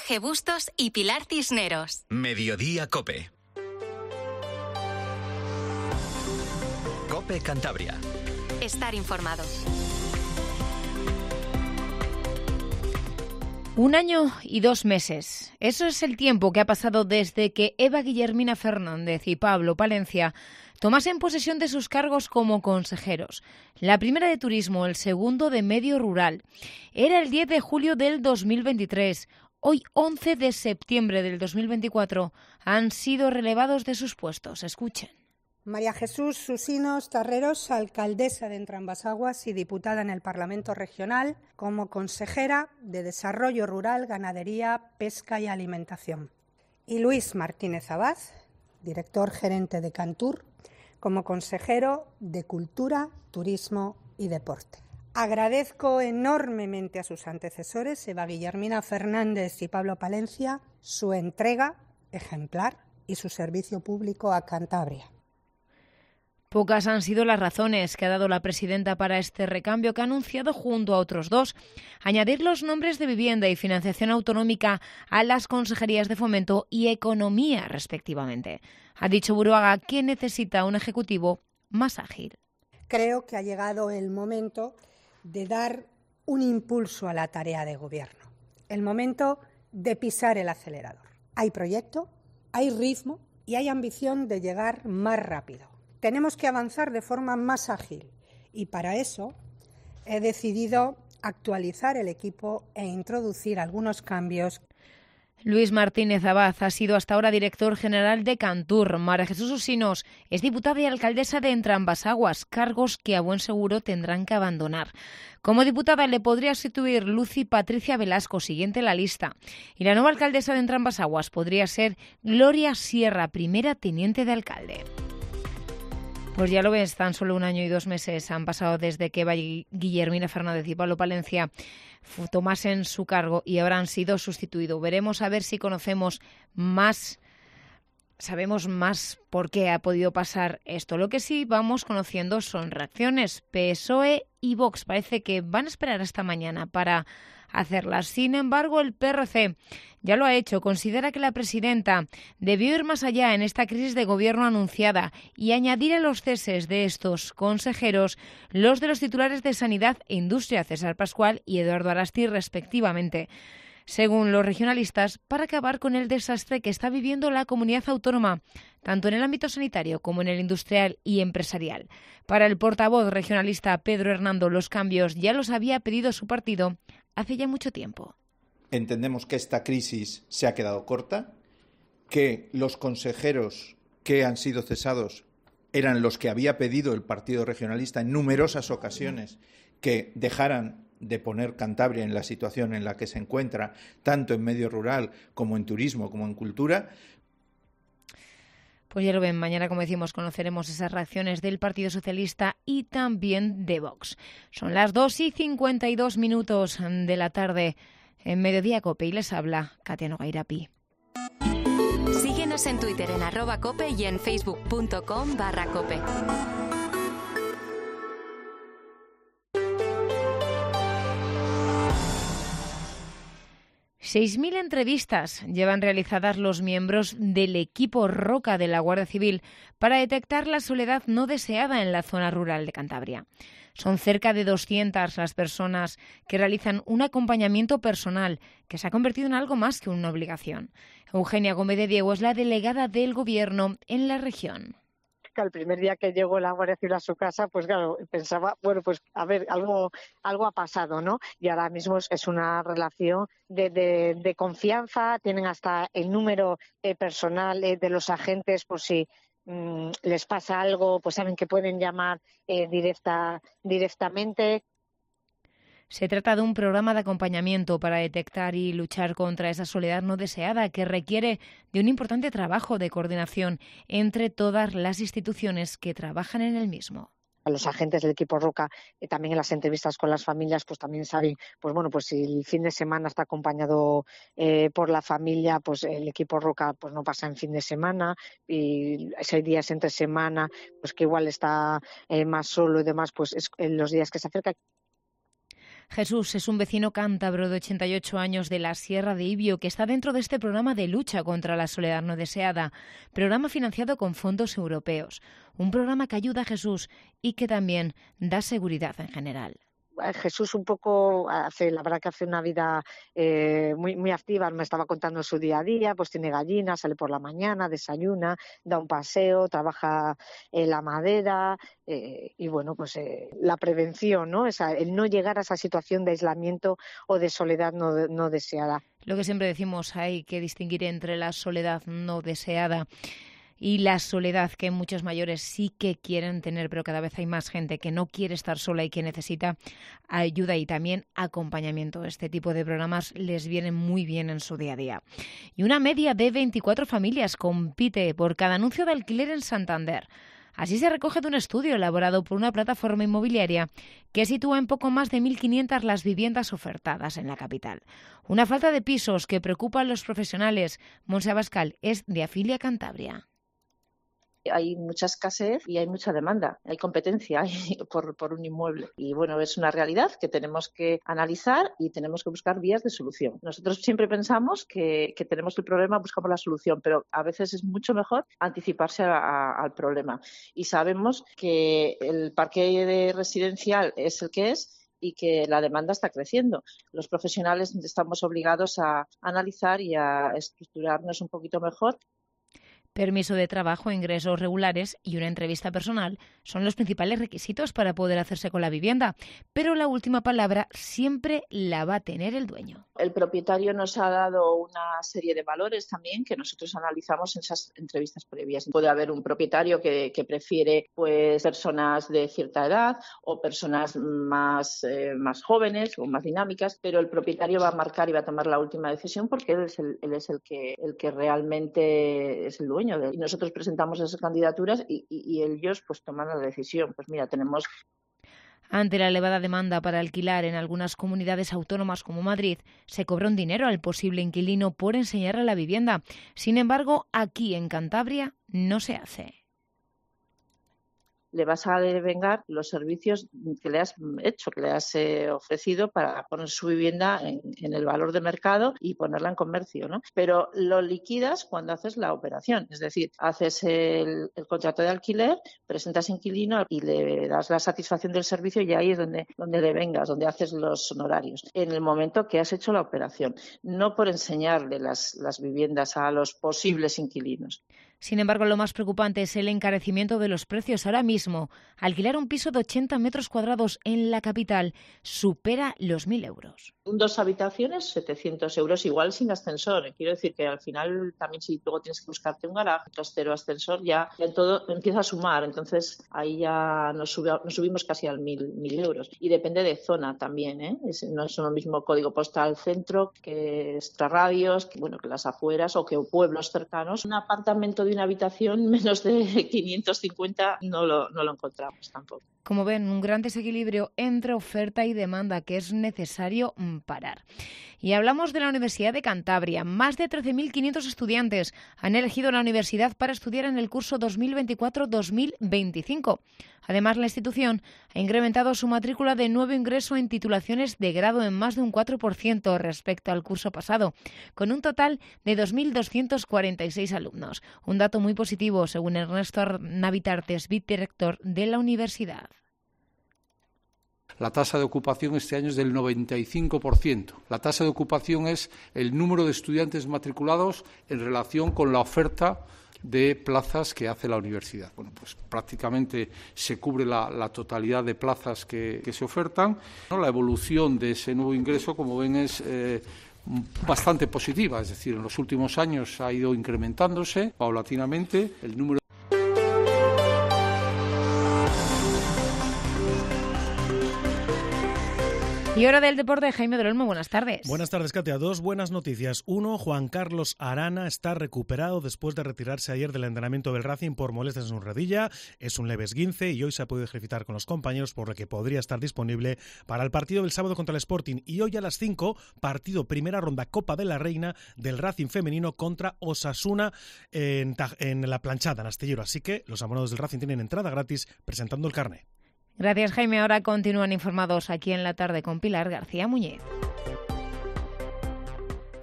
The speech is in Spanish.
Jorge Bustos y Pilar Cisneros. Mediodía COPE. COPE Cantabria. Estar informado. 1 año y 2 meses. Eso es el tiempo que ha pasado desde que Eva Guillermina Fernández y Pablo Palencia tomasen posesión de sus cargos como consejeros. La primera de Turismo, el segundo de Medio Rural. Era el 10 de julio del 2023. Hoy, 11 de septiembre del 2024, han sido relevados de sus puestos. Escuchen. María Jesús Susinos Tarreros, alcaldesa de Entrambasaguas y diputada en el Parlamento Regional, como consejera de Desarrollo Rural, Ganadería, Pesca y Alimentación. Y Luis Martínez Abad, director gerente de Cantur, como consejero de Cultura, Turismo y Deporte. Agradezco enormemente a sus antecesores, Eva Guillermina Fernández y Pablo Palencia, su entrega ejemplar y su servicio público a Cantabria. Pocas han sido las razones que ha dado la presidenta para este recambio que ha anunciado junto a otros dos, añadir los nombres de Vivienda y Financiación Autonómica a las consejerías de Fomento y Economía, respectivamente. Ha dicho Buruaga que necesita un ejecutivo más ágil. Creo que ha llegado el momento de dar un impulso a la tarea de gobierno, el momento de pisar el acelerador. Hay proyecto, hay ritmo y hay ambición de llegar más rápido. Tenemos que avanzar de forma más ágil y para eso he decidido actualizar el equipo e introducir algunos cambios. Luis Martínez Abad ha sido hasta ahora director general de Cantur. María Jesús Susinos es diputada y alcaldesa de Entrambasaguas, cargos que a buen seguro tendrán que abandonar. Como diputada le podría sustituir Lucy Patricia Velasco, siguiente en la lista. Y la nueva alcaldesa de Entrambasaguas podría ser Gloria Sierra, primera teniente de alcalde. Pues ya lo ves, tan solo 1 año y 2 meses han pasado desde que Eva Guillermina Fernández y Pablo Palencia tomasen su cargo y ahora han sido sustituidos. Veremos a ver si conocemos más, sabemos más por qué ha podido pasar esto. Lo que sí vamos conociendo son reacciones. PSOE y Vox parece que van a esperar hasta mañana para hacerlas. Sin embargo, el PRC ya lo ha hecho. Considera que la presidenta debió ir más allá en esta crisis de gobierno anunciada y añadir a los ceses de estos consejeros los de los titulares de Sanidad e Industria, César Pascual y Eduardo Arasti, respectivamente, según los regionalistas, para acabar con el desastre que está viviendo la comunidad autónoma, tanto en el ámbito sanitario como en el industrial y empresarial. Para el portavoz regionalista Pedro Hernando, los cambios ya los había pedido su partido hace ya mucho tiempo. Entendemos que esta crisis se ha quedado corta, que los consejeros que han sido cesados eran los que había pedido el Partido Regionalista en numerosas ocasiones que dejaran de poner Cantabria en la situación en la que se encuentra, tanto en medio rural como en turismo, como en cultura. Pues ya lo ven, mañana, como decimos, conoceremos esas reacciones del Partido Socialista y también de Vox. Son las 2:52 de la tarde en Mediodía COPE y les habla Katia Nogairapi. Síguenos en Twitter en @cope y en facebook.com/cope. 6.000 entrevistas llevan realizadas los miembros del equipo Roca de la Guardia Civil para detectar la soledad no deseada en la zona rural de Cantabria. Son cerca de 200 las personas que realizan un acompañamiento personal que se ha convertido en algo más que una obligación. Eugenia Gómez de Diego es la delegada del Gobierno en la región. El primer día que llegó la Guardia Civil a su casa, pues claro, pensaba, bueno, pues a ver, algo ha pasado, ¿no? Y ahora mismo es una relación de confianza, tienen hasta el número personal de los agentes por si les pasa algo, pues saben que pueden llamar directamente. Se trata de un programa de acompañamiento para detectar y luchar contra esa soledad no deseada que requiere de un importante trabajo de coordinación entre todas las instituciones que trabajan en el mismo. A los agentes del equipo Roca, también en las entrevistas con las familias, pues también saben, pues bueno, pues si el fin de semana está acompañado por la familia, pues el equipo Roca pues no pasa en fin de semana, y si hay días entre semana, pues que igual está más solo y demás, pues es en los días que se acerca. Jesús es un vecino cántabro de 88 años de la Sierra de Ibio que está dentro de este programa de lucha contra la soledad no deseada, programa financiado con fondos europeos. Un programa que ayuda a Jesús y que también da seguridad en general. Jesús un poco la verdad que hace una vida muy activa, me estaba contando su día a día, pues tiene gallinas, sale por la mañana, desayuna, da un paseo, trabaja en la madera y bueno, pues la prevención, ¿no? El no llegar a esa situación de aislamiento o de soledad no deseada. Lo que siempre decimos, hay que distinguir entre la soledad no deseada y la soledad que muchos mayores sí que quieren tener, pero cada vez hay más gente que no quiere estar sola y que necesita ayuda y también acompañamiento. Este tipo de programas les vienen muy bien en su día a día. Y una media de 24 familias compite por cada anuncio de alquiler en Santander. Así se recoge de un estudio elaborado por una plataforma inmobiliaria que sitúa en poco más de 1.500 las viviendas ofertadas en la capital. Una falta de pisos que preocupa a los profesionales. Montse Abascal es de Afilia Cantabria. Hay mucha escasez y hay mucha demanda, hay competencia por un inmueble. Y bueno, es una realidad que tenemos que analizar y tenemos que buscar vías de solución. Nosotros siempre pensamos que tenemos el problema, buscamos la solución, pero a veces es mucho mejor anticiparse al problema. Y sabemos que el parque residencial es el que es y que la demanda está creciendo. Los profesionales estamos obligados a analizar y a estructurarnos un poquito mejor. Permiso de trabajo, ingresos regulares y una entrevista personal son los principales requisitos para poder hacerse con la vivienda, pero la última palabra siempre la va a tener el dueño. El propietario nos ha dado una serie de valores también que nosotros analizamos en esas entrevistas previas. Puede haber un propietario que prefiere pues personas de cierta edad o personas más jóvenes o más dinámicas, pero el propietario va a marcar y va a tomar la última decisión porque él es el que realmente es el dueño. Y nosotros presentamos esas candidaturas y ellos pues toman la decisión. Pues mira, tenemos... Ante la elevada demanda para alquilar en algunas comunidades autónomas como Madrid, se cobra un dinero al posible inquilino por enseñarle la vivienda. Sin embargo, aquí en Cantabria no se hace. Le vas a devengar los servicios que le has hecho, que le has ofrecido para poner su vivienda en el valor de mercado y ponerla en comercio, ¿no? Pero lo liquidas cuando haces la operación, es decir, haces el contrato de alquiler, presentas inquilino y le das la satisfacción del servicio y ahí es donde devengas, donde haces los honorarios. En el momento que has hecho la operación, no por enseñarle las viviendas a los posibles inquilinos. Sin embargo, lo más preocupante es el encarecimiento de los precios. Ahora mismo, alquilar un piso de 80 metros cuadrados en la capital supera los 1.000 euros. 2 habitaciones, 700 euros, igual sin ascensor. Quiero decir que al final también si luego tienes que buscarte un garaje, trastero, ascensor, ya todo empieza a sumar. Entonces ahí ya nos subimos casi al 1.000 euros. Y depende de zona también, ¿eh? No es lo mismo código postal centro que extrarradios, que las afueras o que pueblos cercanos. Un apartamento de una habitación menos de 550 no lo encontramos tampoco. Como ven, un gran desequilibrio entre oferta y demanda que es necesario parar. Y hablamos de la Universidad de Cantabria. Más de 13.500 estudiantes han elegido la universidad para estudiar en el curso 2024-2025. Además, la institución ha incrementado su matrícula de nuevo ingreso en titulaciones de grado en más de un 4% respecto al curso pasado, con un total de 2.246 alumnos. Un dato muy positivo, según Ernesto Navitartes, vicedirector de la universidad. La tasa de ocupación este año es del 95%. La tasa de ocupación es el número de estudiantes matriculados en relación con la oferta de plazas que hace la universidad. Bueno, pues prácticamente se cubre la totalidad de plazas que se ofertan. La evolución de ese nuevo ingreso, como ven, es bastante positiva. Es decir, en los últimos años ha ido incrementándose paulatinamente el número. Y hora del deporte, Jaime del Olmo, buenas tardes. Buenas tardes, Katia. 2 buenas noticias. 1, Juan Carlos Arana está recuperado después de retirarse ayer del entrenamiento del Racing por molestias en su rodilla. Es un leve esguince y hoy se ha podido ejercitar con los compañeros, por lo que podría estar disponible para el partido del sábado contra el Sporting. Y hoy a las 5, partido primera ronda Copa de la Reina del Racing femenino contra Osasuna en la planchada, en Astillero. Así que los abonados del Racing tienen entrada gratis presentando el carné. Gracias, Jaime. Ahora continúan informados aquí en la tarde con Pilar García Muñiz.